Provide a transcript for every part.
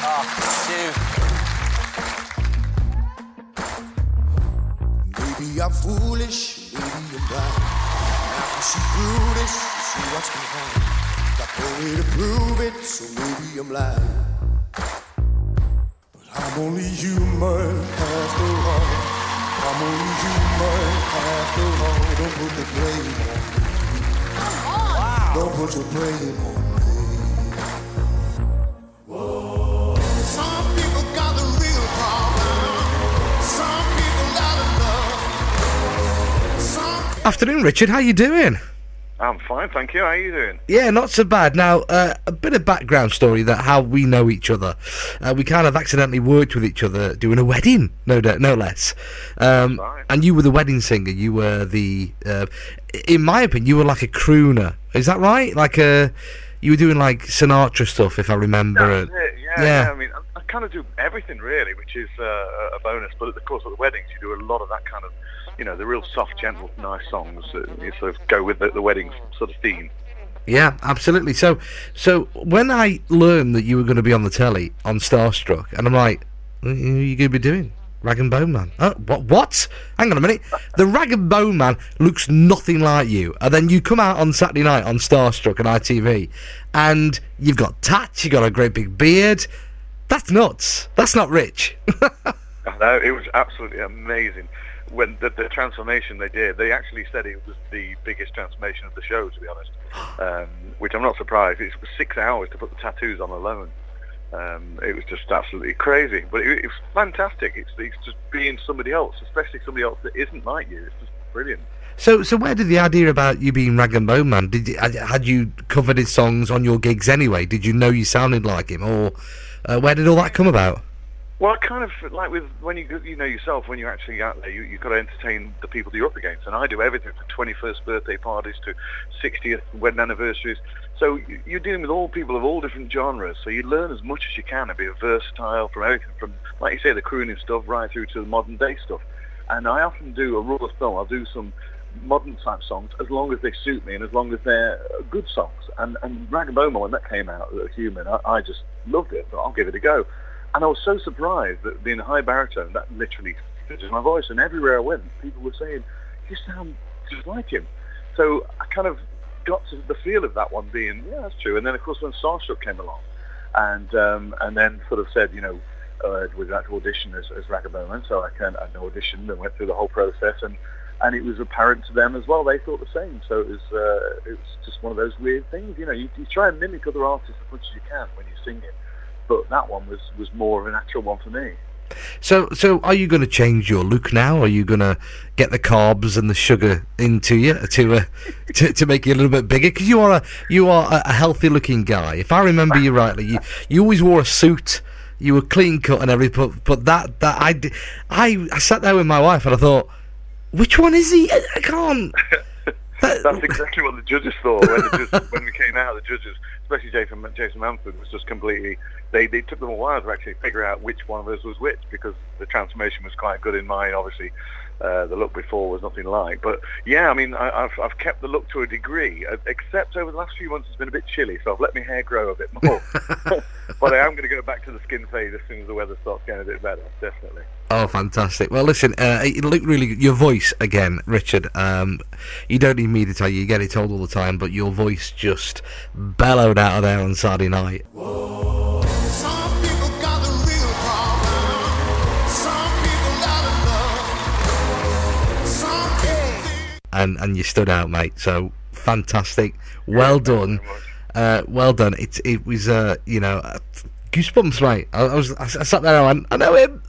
Maybe I'm foolish, maybe I'm blind. I can see through this, see what's behind. Got no way to prove it, so maybe I'm lying. But I'm only human after all. I'm only human after all. Don't put the blame on me. Wow. Don't put your blame on me. Whoa. Some people got the real problem. Some people out of love. Afternoon, Richard. How you doing? I'm fine, thank you. How are you doing? Yeah, not so bad. Now, a bit of background story that how we know each other. We kind of accidentally worked with each other doing a wedding, no less. Right. And you were the wedding singer. You were the, in my opinion, you were like a crooner. Is that right? You were doing like Sinatra stuff, if I remember. That's it. Yeah. I mean, I kind of do everything really, which is a bonus. But of course, at the weddings, you do a lot of that kind of, the real soft, gentle, nice songs that you sort of go with the wedding sort of theme. Yeah, absolutely. So when I learned that you were going to be on the telly on Starstruck, and I'm like, what are you going to be doing? Rag and Bone Man. Oh, what? Hang on a minute. The Rag and Bone Man looks nothing like you. And then you come out on Saturday night on Starstruck and ITV, and you've got tats, you've got a great big beard. That's nuts. That's not rich. No, it was absolutely amazing. When the transformation they did, they actually said it was the biggest transformation of the show, to be honest, which I'm not surprised. It was 6 hours to put the tattoos on alone. It was just absolutely crazy, but it was fantastic. It's just being somebody else, especially somebody else that isn't like you. It's just brilliant. So where did the idea about you being Rag and Bone Man? Had you covered his songs on your gigs anyway? Did you know you sounded like him, or where did all that come about? Well, kind of like with when you know yourself, when you're actually out there, you've got to entertain the people that you're up against. And I do everything from 21st birthday parties to 60th wedding anniversaries. So you're dealing with all people of all different genres. So you learn as much as you can and be versatile from everything from, like you say, the crooning stuff right through to the modern day stuff. And I often do a rule of thumb. I'll do some modern type songs as long as they suit me and as long as they're good songs. And Rag and Bone Man, when that came out, Human, I just loved it. So I'll give it a go. And I was so surprised that being a high baritone, that literally fitted my voice. And everywhere I went, people were saying, you sound just like him. So I kind of got to the feel of that one being, yeah, that's true. And then, of course, when Starstruck came along and then sort of said, would you like to audition as Rag and Bone Man? So I auditioned and went through the whole process. And it was apparent to them as well. They thought the same. So it was just one of those weird things. You try and mimic other artists as much as you can when you're singing. But that one was more of a natural one for me. So are you going to change your look now? Are you going to get the carbs and the sugar into you to make you a little bit bigger? Because you are a healthy looking guy. If I remember you rightly, you always wore a suit. You were clean cut and everything. But that I sat there with my wife and I thought, which one is he? I can't. That's exactly what the judges thought when we came out. The judges, especially Jason Manford, was just completely. They took them a while to actually figure out which one of us was which, because the transformation was quite good in mine. Obviously, the look before was nothing like. But yeah, I mean, I've kept the look to a degree, except over the last few months it's been a bit chilly, so I've let my hair grow a bit more. But I am going to go back to the skin fade as soon as the weather starts getting a bit better, definitely. Oh, fantastic. Well, listen, it looked really good. Your voice, again, Richard, you don't need me to tell you get it told all the time, but your voice just bellowed out of there on Saturday night. Whoa. Some people got the real problem. Some people out of love. Some people and you stood out, mate. So fantastic. Well done. Well done. It was goosebumps, mate. I sat there and I went, I know him.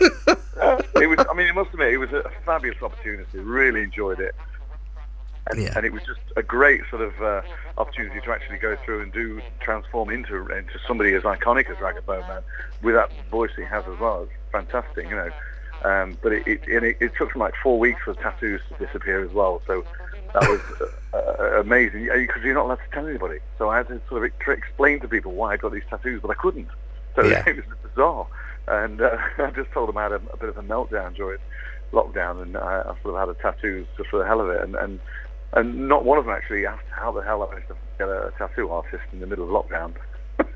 I must admit, it was a fabulous opportunity. Really enjoyed it. And it was just a great sort of opportunity to actually go through and transform into somebody as iconic as Rag and Bone Man with that voice he has as well. It's fantastic, But it took him like 4 weeks for the tattoos to disappear as well. So that was amazing, because you're not allowed to tell anybody. So I had to sort of explain to people why I got these tattoos, but I couldn't. So it was bizarre. And I just told them I had a bit of a meltdown during lockdown, and I sort of had a tattoo just for the hell of it. And not one of them actually asked how the hell I managed to get a tattoo artist in the middle of lockdown.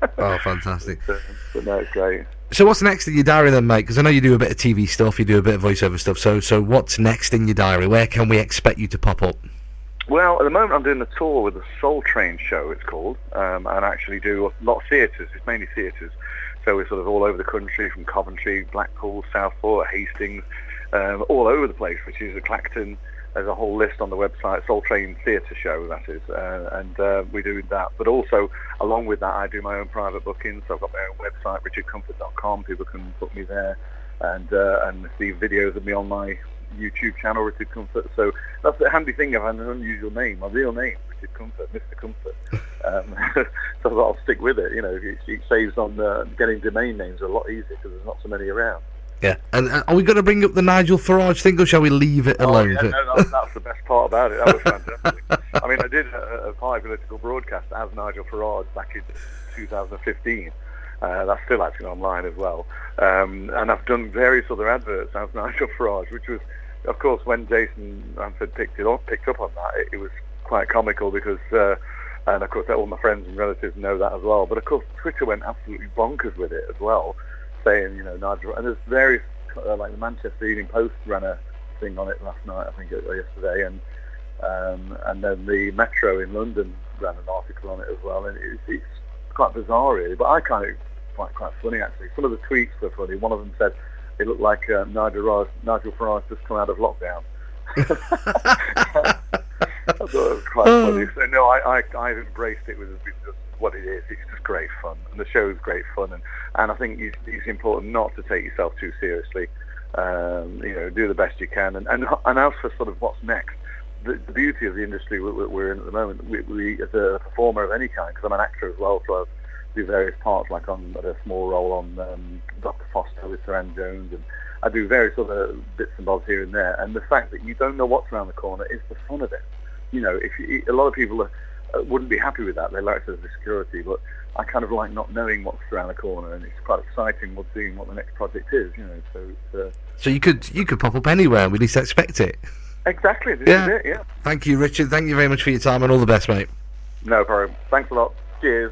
Oh, fantastic. But no, it's great. So what's next in your diary then, mate? Because I know you do a bit of TV stuff, you do a bit of voiceover stuff. So what's next in your diary? Where can we expect you to pop up? Well, at the moment I'm doing a tour with the Soul Train show, it's called, and actually do a lot of theatres. It's mainly theatres. So we're sort of all over the country, from Coventry, Blackpool, Southport, Hastings, all over the place, which is at Clacton. There's a whole list on the website, Soul Train Theatre Show, that is, and we do that. But also, along with that, I do my own private bookings. So I've got my own website, richardcomfort.com. People can book me there and see videos of me on my YouTube channel, Richard Comfort. So that's the handy thing. I've had an unusual name, my real name, Richard Comfort, Mr. Comfort. So I'll stick with it. You know, it saves on getting domain names a lot easier because there's not so many around. Yeah, and are we going to bring up the Nigel Farage thing, or shall we leave it alone? Oh, yeah, no, that's the best part about it. That was fantastic. I mean, I did a political broadcast as Nigel Farage back in 2015. That's still actually online as well. And I've done various other adverts as Nigel Farage, which was, of course, when Jason Ramford picked up on that, it was quite comical because, and of course, all my friends and relatives know that as well. But of course, Twitter went absolutely bonkers with it as well, saying, you know, Nigel, and there's various, like the Manchester Evening Post ran a thing on it last night, I think, or yesterday, and then the Metro in London ran an article on it as well, and it's quite bizarre, really, but I kind of find it quite funny, actually. Some of the tweets were funny. One of them said it looked like Nigel Farage just come out of lockdown. I thought it was quite funny. So, no, I've embraced it with just what it is. It's just great fun, and the show is great fun, and I think it's important not to take yourself too seriously. You know, do the best you can, and as for sort of what's next, the beauty of the industry we're in at the moment, we as a performer of any kind, because I'm an actor as well, so I do various parts, like on a small role on Dr. Foster with Sir Anne Jones, and I do various other bits and bobs here and there, and the fact that you don't know what's around the corner is the fun of it. You know, a lot of people wouldn't be happy with that. They like the security, but I kind of like not knowing what's around the corner, and it's quite exciting seeing what the next project is. You know, so you could pop up anywhere. We least expect it. Exactly. This is it, yeah. Thank you, Richard. Thank you very much for your time, and all the best, mate. No problem. Thanks a lot. Cheers.